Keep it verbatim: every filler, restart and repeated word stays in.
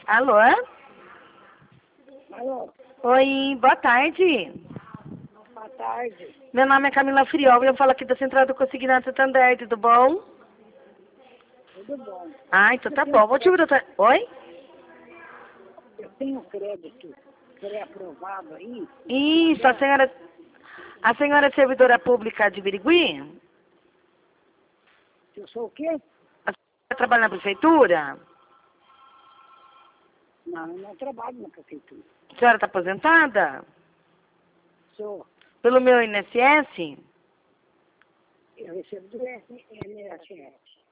Alô? Alô, Oi, boa tarde. boa tarde. Meu nome é Camila Friol e eu falo aqui da Central do Consignado Santander, tudo bom? Tudo bom. Ah, então tá bom. Motivo do... tra- Oi? Eu tenho crédito pré-aprovado aí. Isso, a senhora... A senhora é servidora pública de Birigui? Eu sou o quê? A senhora trabalha na prefeitura? Não, eu não trabalho na prefeitura. A senhora está aposentada? Sou. Pelo meu I N S S? Eu recebo do N S S.